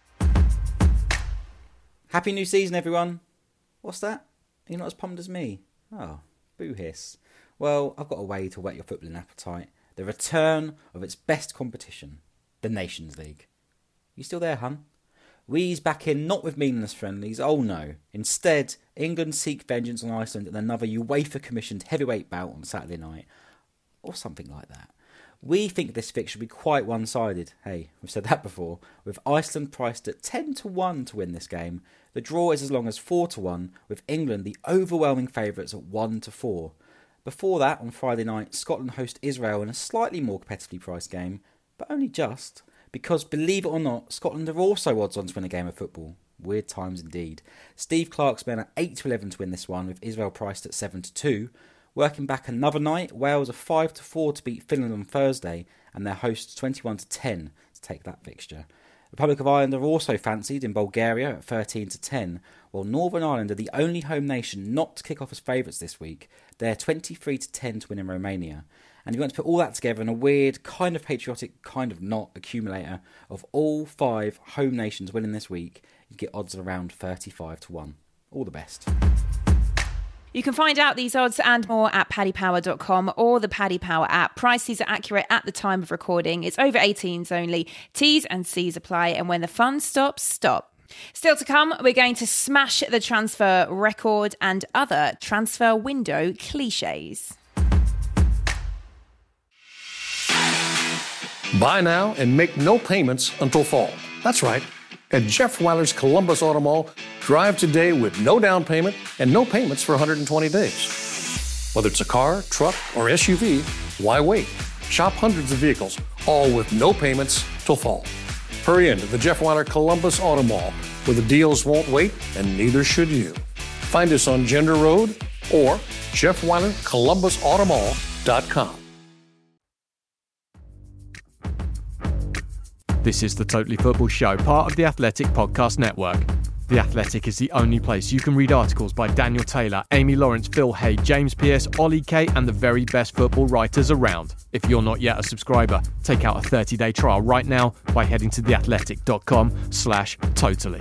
Happy new season, everyone. What's that? You're not as pumped as me? Oh, boo hiss. Well, I've got a way to whet your footballing appetite. The return of its best competition, the Nations League. You still there, hun? We's back in, not with meaningless friendlies, oh no. Instead, England seek vengeance on Iceland in another UEFA-commissioned heavyweight bout on Saturday night. Or something like that. We think this fixture will be quite one-sided. Hey, we've said that before. With Iceland priced at 10-1 to win this game, the draw is as long as 4-1, with England the overwhelming favourites at 1-4. Before that, on Friday night, Scotland host Israel in a slightly more competitively priced game, but only just. Because, believe it or not, Scotland are also odds-on to win a game of football. Weird times indeed. Steve Clarke's been at 8-11 to win this one, with Israel priced at 7-2. Working back another night, Wales are 5-4 to beat Finland on Thursday, and their hosts 21-10 to take that fixture. The Republic of Ireland are also fancied in Bulgaria at 13-10, while Northern Ireland are the only home nation not to kick off as favourites this week. They're 23-10 to win in Romania. And if you want to put all that together in a weird, kind of patriotic, kind of not accumulator of all 5 home nations winning this week, you get odds of around 35-1. All the best. You can find out these odds and more at paddypower.com or the Paddy Power app. Prices are accurate at the time of recording. It's over 18s only. T's and C's apply, and when the fun stops, stop. Still to come, we're going to smash the transfer record and other transfer window cliches. Buy now and make no payments until fall. That's right. At Jeff Weiler's Columbus Auto Mall, drive today with no down payment and no payments for 120 days. Whether it's a car, truck, or SUV, why wait? Shop hundreds of vehicles, all with no payments till fall. Hurry into the Jeff Weiler Columbus Auto Mall, where the deals won't wait, and neither should you. Find us on Gender Road or JeffWeilerColumbusAutomall.com. This is the Totally Football Show, part of the Athletic Podcast Network. The Athletic is the only place you can read articles by Daniel Taylor, Amy Lawrence, Phil Hay, James Pearce, Ollie Kay, and the very best football writers around. If you're not yet a subscriber, take out a 30-day trial right now by heading to theathletic.com/totally.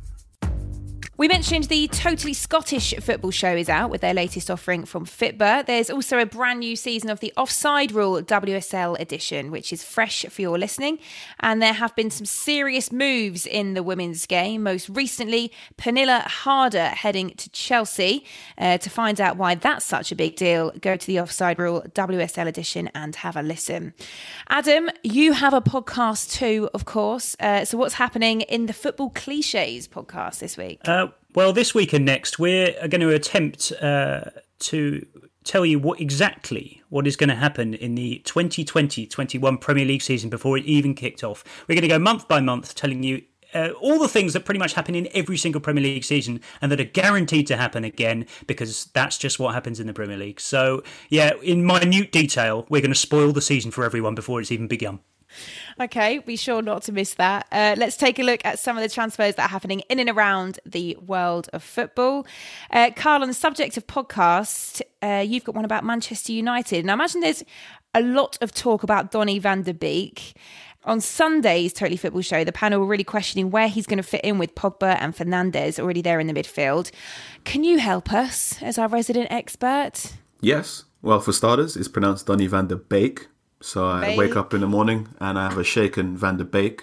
We mentioned the Totally Scottish Football Show is out with their latest offering from Fitbit. There's also a brand new season of the Offside Rule WSL edition, which is fresh for your listening. And there have been some serious moves in the women's game. Most recently, Pernilla Harder heading to Chelsea. To find out why that's such a big deal, go to the Offside Rule WSL edition and have a listen. Adam, you have a podcast too, of course. So what's happening in the Football Clichés podcast this week? Well, this week and next, we're going to attempt to tell you what is going to happen in the 2020-21 Premier League season before it even kicked off. We're going to go month by month telling you all the things that pretty much happen in every single Premier League season and that are guaranteed to happen again, because that's just what happens in the Premier League. So, yeah, in minute detail, we're going to spoil the season for everyone before it's even begun. Okay, be sure not to miss that. Let's take a look at some of the transfers that are happening in and around the world of football. Carl, on the subject of podcast, you've got one about Manchester United. And I imagine there's a lot of talk about Donny van de Beek. On Sunday's Totally Football Show, the panel were really questioning where he's going to fit in with Pogba and Fernandes already there in the midfield. Can you help us as our resident expert? Yes. Well, for starters, it's pronounced Donny van de Beek. So I wake up in the morning and I have a shaken Van de Beek.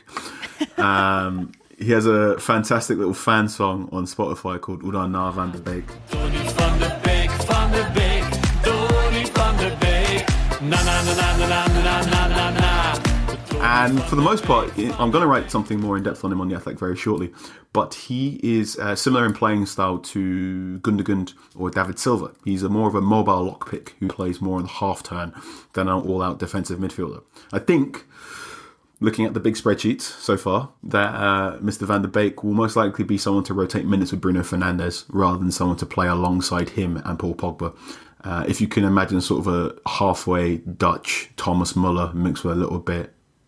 He has a fantastic little fan song on Spotify called Uda Na Van de Beek. Donny van de Beek, Van de Beek, Donny van de Beek. Na na na na na na na na na. And for the most part, I'm going to write something more in depth on him on The Athletic very shortly, but he is similar in playing style to Gundogan or David Silva. He's more of a mobile lockpick who plays more in the half turn than an all-out defensive midfielder. I think, looking at the big spreadsheets so far, that Mr. Van de Beek will most likely be someone to rotate minutes with Bruno Fernandes rather than someone to play alongside him and Paul Pogba. If you can imagine sort of a halfway Dutch Thomas Muller mixed with a little bit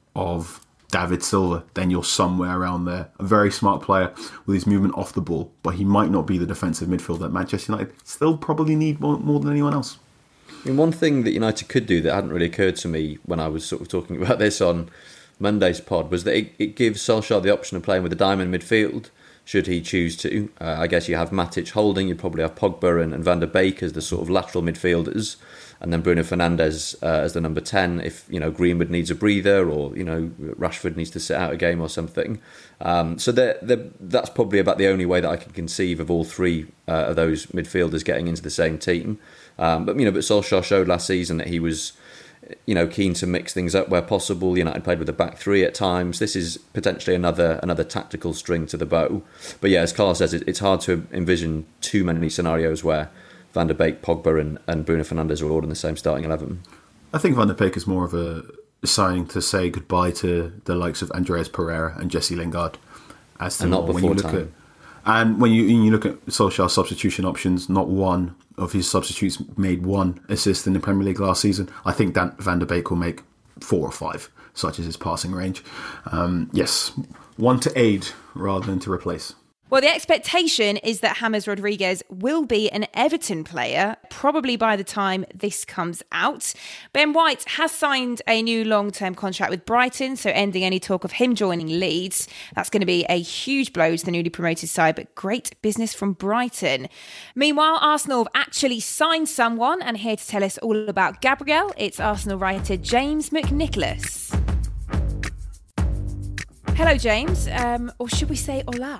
of David Silva, then you're somewhere around there. A very smart player with his movement off the ball, but he might not be the defensive midfielder that Manchester United still probably need more than anyone else. I mean, one thing that United could do that hadn't really occurred to me when I was sort of talking about this on Monday's pod was that it gives Solskjaer the option of playing with a diamond midfield, should he choose to. I guess you have Matic holding, you probably have Pogba and Van der Beek as the sort of lateral midfielders, and then Bruno Fernandes as the number 10 if, Greenwood needs a breather or, Rashford needs to sit out a game or something. So that's probably about the only way that I can conceive of all three of those midfielders getting into the same team. But Solskjaer showed last season that he was keen to mix things up where possible. United played with a back three at times. This is potentially another tactical string to the bow. But yeah, as Carl says, it's hard to envision too many scenarios where Van der Beek, Pogba and Bruno Fernandes are all in the same starting 11. I think Van der Beek is more of a signing to say goodbye to the likes of Andreas Pereira and Jesse Lingard. And not before time. And when you look at Solskjaer's substitution options, not one of his substitutes made one assist in the Premier League last season. I think that Van der Beek will make 4 or 5, such as his passing range. Yes, one to aid rather than to replace. Well, the expectation is that James Rodriguez will be an Everton player, probably by the time this comes out. Ben White has signed a new long-term contract with Brighton, so ending any talk of him joining Leeds. That's going to be a huge blow to the newly promoted side, but great business from Brighton. Meanwhile, Arsenal have actually signed someone, and here to tell us all about Gabriel, it's Arsenal writer James McNicholas. Hello, James, or should we say hola?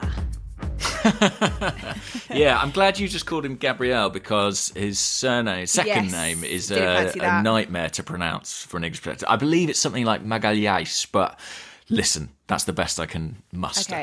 Yeah, I'm glad you just called him Gabriel because his second name is a nightmare to pronounce for an English player. I believe it's something like Magalhães, but listen, that's the best I can muster. Okay.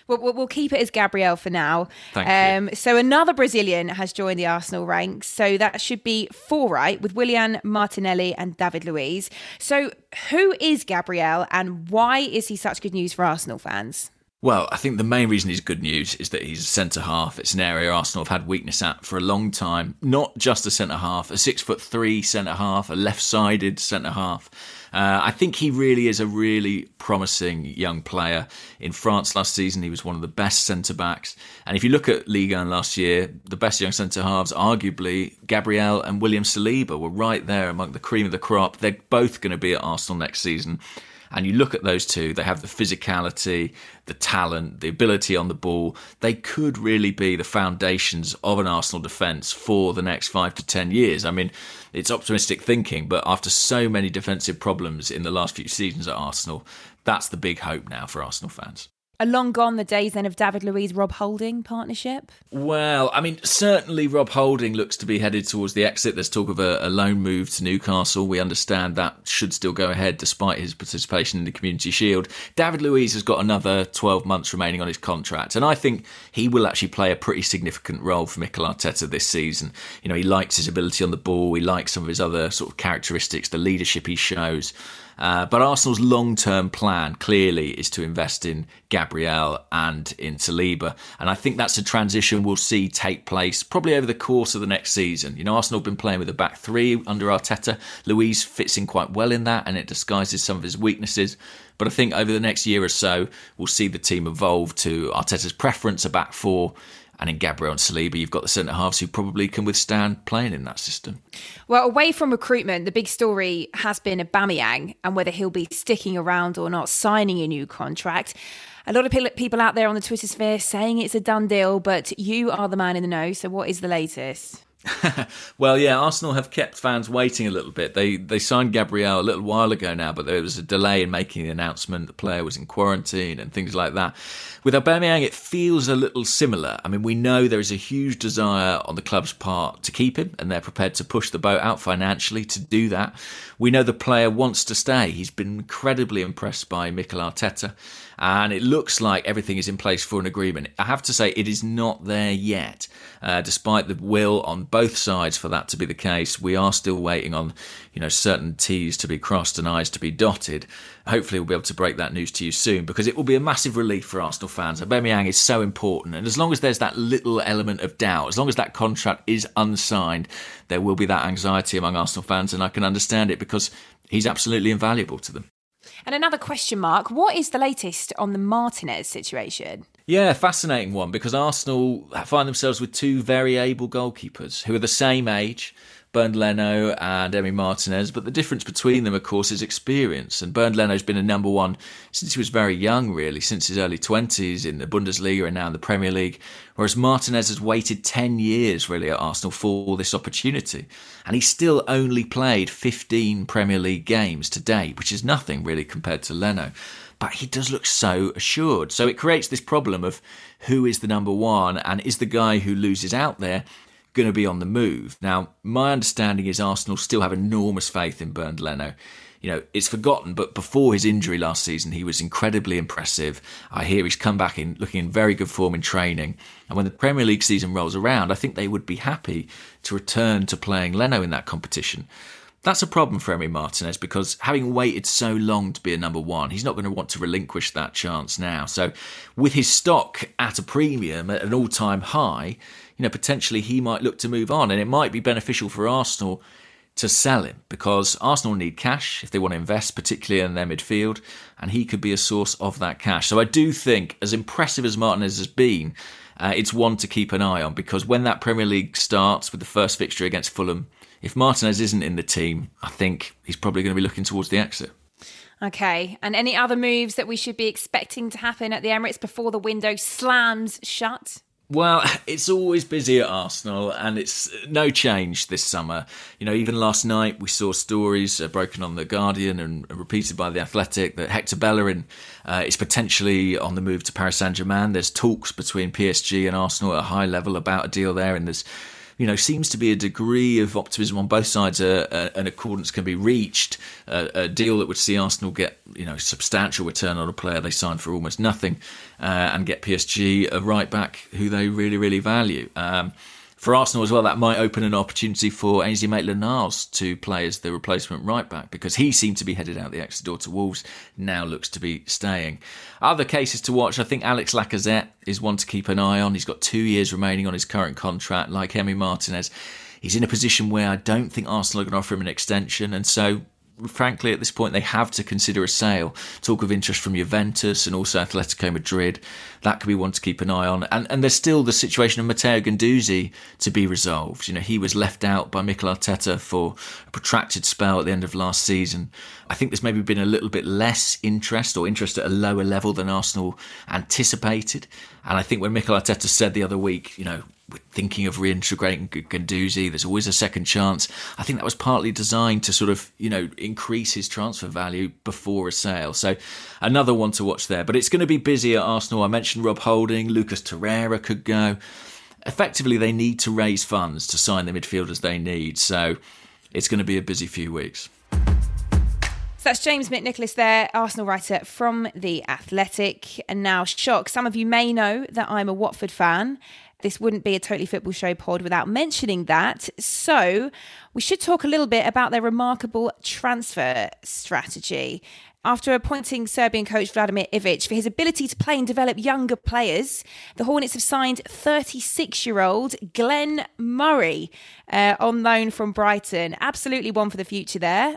We'll keep it as Gabriel for now. Thank you. So another Brazilian has joined the Arsenal ranks. So that should be 4, right? With Willian Martinelli and David Luiz. So who is Gabriel and why is he such good news for Arsenal fans? Well, I think the main reason he's good news is that he's a centre-half. It's an area Arsenal have had weakness at for a long time. Not just a centre-half, a 6'3" centre-half, a left-sided centre-half. I think he really is a really promising young player. In France last season, he was one of the best centre-backs. And if you look at Ligue 1 last year, the best young centre-halves, arguably, Gabriel and William Saliba were right there among the cream of the crop. They're both going to be at Arsenal next season. And you look at those two, they have the physicality, the talent, the ability on the ball. They could really be the foundations of an Arsenal defence for the next 5 to 10 years. I mean, it's optimistic thinking, but after so many defensive problems in the last few seasons at Arsenal, that's the big hope now for Arsenal fans. Are long gone the days then of David Luiz, Rob Holding partnership? Well, I mean, certainly Rob Holding looks to be headed towards the exit. There's talk of a loan move to Newcastle. We understand that should still go ahead despite his participation in the Community Shield. David Luiz has got another 12 months remaining on his contract, and I think he will actually play a pretty significant role for Mikel Arteta this season. You know, he likes his ability on the ball. He likes some of his other sort of characteristics, the leadership he shows. But Arsenal's long-term plan, clearly, is to invest in Gabriel and in Saliba. And I think that's a transition we'll see take place probably over the course of the next season. You know, Arsenal have been playing with a back three under Arteta. Luiz fits in quite well in that, and it disguises some of his weaknesses. But I think over the next year or so, we'll see the team evolve to Arteta's preference, a back four. And in Gabriel and Saliba, you've got the centre-halves who probably can withstand playing in that system. Well, away from recruitment, the big story has been Aubameyang and whether he'll be sticking around or not, signing a new contract. A lot of people out there on the Twitter sphere saying it's a done deal, but you are the man in the know, so what is the latest? Well, yeah, Arsenal have kept fans waiting a little bit. They signed Gabriel a little while ago now, but there was a delay in making the announcement. The player was in quarantine and things like that. With Aubameyang, it feels a little similar. I mean, we know there is a huge desire on the club's part to keep him, and they're prepared to push the boat out financially to do that. We know the player wants to stay. He's been incredibly impressed by Mikel Arteta, and it looks like everything is in place for an agreement. I have to say, it is not there yet. Despite the will on both sides for that to be the case, we are still waiting on, certain T's to be crossed and I's to be dotted. Hopefully we'll be able to break that news to you soon, because it will be a massive relief for Arsenal fans. Aubameyang is so important, and as long as there's that little element of doubt, as long as that contract is unsigned, there will be that anxiety among Arsenal fans, and I can understand it because he's absolutely invaluable to them. And another question mark, what is the latest on the Martinez situation? Yeah, fascinating one, because Arsenal find themselves with two very able goalkeepers who are the same age, Bernd Leno and Emi Martinez, but the difference between them, of course, is experience. And Bernd Leno's been a number one since he was very young, really, since his early 20s in the Bundesliga and now in the Premier League, whereas Martinez has waited 10 years, really, at Arsenal for this opportunity. And he's still only played 15 Premier League games to date, which is nothing, really, compared to Leno. But he does look so assured. So it creates this problem of who is the number one, and is the guy who loses out there going to be on the move? Now, my understanding is Arsenal still have enormous faith in Bernd Leno. It's forgotten, but before his injury last season, he was incredibly impressive. I hear he's come back looking in very good form in training. And when the Premier League season rolls around, I think they would be happy to return to playing Leno in that competition. That's a problem for Emi Martinez, because having waited so long to be a number one, he's not going to want to relinquish that chance now. So with his stock at a premium, at an all-time high, potentially he might look to move on, and it might be beneficial for Arsenal to sell him, because Arsenal need cash if they want to invest, particularly in their midfield, and he could be a source of that cash. So I do think, as impressive as Martinez has been, it's one to keep an eye on, because when that Premier League starts with the first fixture against Fulham, if Martinez isn't in the team, I think he's probably going to be looking towards the exit. Okay, and any other moves that we should be expecting to happen at the Emirates before the window slams shut? Well, it's always busy at Arsenal, and it's no change this summer. Even last night we saw stories broken on The Guardian and repeated by The Athletic that Hector Bellerin is potentially on the move to Paris Saint-Germain. There's talks between PSG and Arsenal at a high level about a deal there, and there's seems to be a degree of optimism on both sides. An accordance can be reached, a deal that would see Arsenal get substantial return on a player they signed for almost nothing, and get PSG a right back who they really, really value. For Arsenal as well, that might open an opportunity for Ainsley Maitland-Niles to play as the replacement right back, because he seemed to be headed out the exit door to Wolves, now looks to be staying. Other cases to watch, I think Alex Lacazette is one to keep an eye on. He's got 2 years remaining on his current contract. Like Emi Martinez, he's in a position where I don't think Arsenal are going to offer him an extension, and so frankly, at this point, they have to consider a sale. Talk of interest from Juventus and also Atletico Madrid. That could be one to keep an eye on. And there's still the situation of Matteo Guendouzi to be resolved. He was left out by Mikel Arteta for a protracted spell at the end of last season. I think there's maybe been a little bit less interest, or interest at a lower level than Arsenal anticipated. And I think when Mikel Arteta said the other week, we're thinking of reintegrating Guendouzi, there's always a second chance, I think that was partly designed to sort of, increase his transfer value before a sale. So another one to watch there. But it's going to be busy at Arsenal. I mentioned Rob Holding, Lucas Torreira could go. Effectively, they need to raise funds to sign the midfielders they need. So it's going to be a busy few weeks. So that's James McNicholas there, Arsenal writer from The Athletic. And now, shock, some of you may know that I'm a Watford fan. This wouldn't be a Totally Football Show pod without mentioning that. So we should talk a little bit about their remarkable transfer strategy. After appointing Serbian coach Vladimir Ivic for his ability to play and develop younger players, the Hornets have signed 36-year-old Glenn Murray on loan from Brighton. Absolutely one for the future there.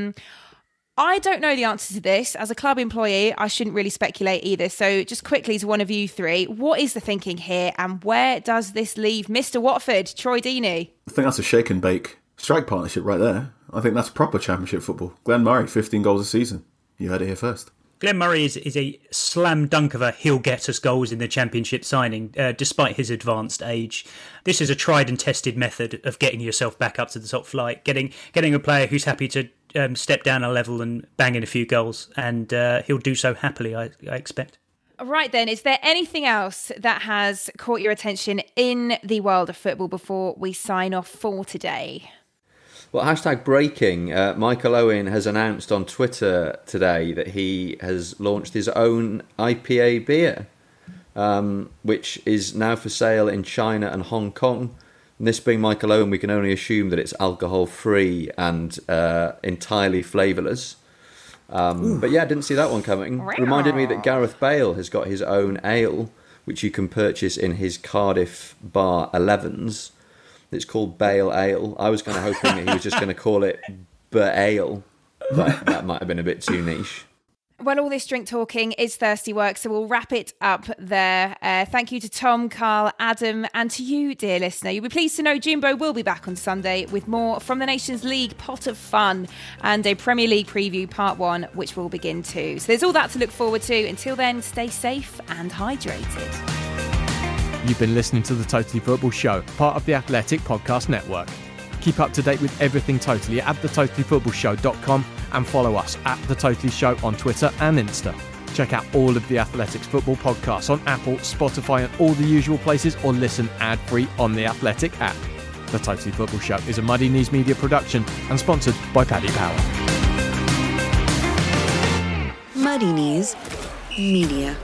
I don't know the answer to this. As a club employee, I shouldn't really speculate either. So just quickly to one of you three, what is the thinking here and where does this leave Mr. Watford, Troy Deeney? I think that's a shake and bake strike partnership right there. I think that's proper Championship football. Glenn Murray, 15 goals a season. You heard it here first. Glenn Murray is a slam dunk of a he'll get us goals in the Championship signing, despite his advanced age. This is a tried and tested method of getting yourself back up to the top flight, getting a player who's happy to step down a level and bang in a few goals, and he'll do so happily, I expect. Right then, is there anything else that has caught your attention in the world of football before we sign off for today? Well, hashtag breaking, Michael Owen has announced on Twitter today that he has launched his own IPA beer, which is now for sale in China and Hong Kong. And this being Michael Owen, we can only assume that it's alcohol-free and entirely flavourless. But yeah, I didn't see that one coming. Reminded me that Gareth Bale has got his own ale, which you can purchase in his Cardiff bar 11s. It's called Bale Ale. I was kind of hoping that he was just going to call it Ale, but that might have been a bit too niche. Well, all this drink talking is thirsty work, so we'll wrap it up there. Thank you to Tom, Carl, Adam, and to you, dear listener. You'll be pleased to know Jimbo will be back on Sunday with more from the Nations League pot of fun and a Premier League preview part 1, which will begin too. So there's all that to look forward to. Until then, stay safe and hydrated. You've been listening to The Totally Football Show, part of the Athletic Podcast Network. Keep up to date with everything Totally at thetotallyfootballshow.com and follow us at The Totally Show on Twitter and Insta. Check out all of the Athletics football podcasts on Apple, Spotify and all the usual places, or listen ad-free on the Athletic app. The Totally Football Show is a Muddy Knees Media production and sponsored by Paddy Power. Muddy Knees Media.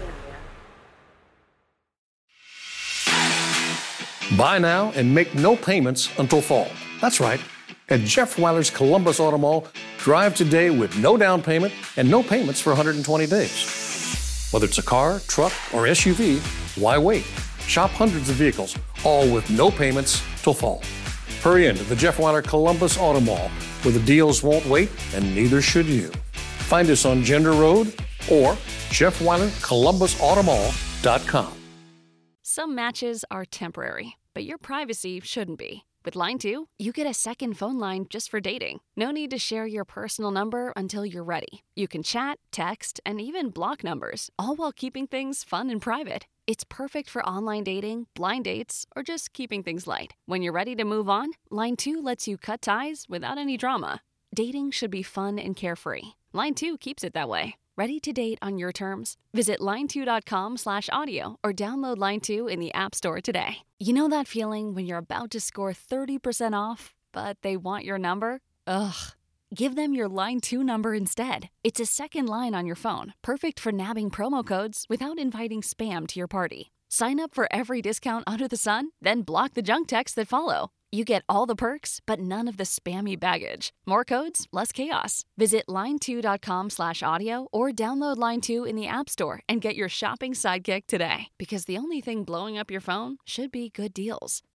Buy now and make no payments until fall. That's right. At Jeff Weiler's Columbus Auto Mall, drive today with no down payment and no payments for 120 days. Whether it's a car, truck, or SUV, why wait? Shop hundreds of vehicles, all with no payments till fall. Hurry into the Jeff Weiler Columbus Auto Mall, where the deals won't wait and neither should you. Find us on Gender Road or JeffWeilerColumbusAutomall.com. Some matches are temporary, but your privacy shouldn't be. With Line 2, you get a second phone line just for dating. No need to share your personal number until you're ready. You can chat, text, and even block numbers, all while keeping things fun and private. It's perfect for online dating, blind dates, or just keeping things light. When you're ready to move on, Line 2 lets you cut ties without any drama. Dating should be fun and carefree. Line 2 keeps it that way. Ready to date on your terms? Visit line2.com/audio or download Line 2 in the App Store today. You know that feeling when you're about to score 30% off, but they want your number? Ugh. Give them your Line 2 number instead. It's a second line on your phone, perfect for nabbing promo codes without inviting spam to your party. Sign up for every discount under the sun, then block the junk texts that follow. You get all the perks, but none of the spammy baggage. More codes, less chaos. Visit line2.com/audio or download Line 2 in the App Store and get your shopping sidekick today. Because the only thing blowing up your phone should be good deals.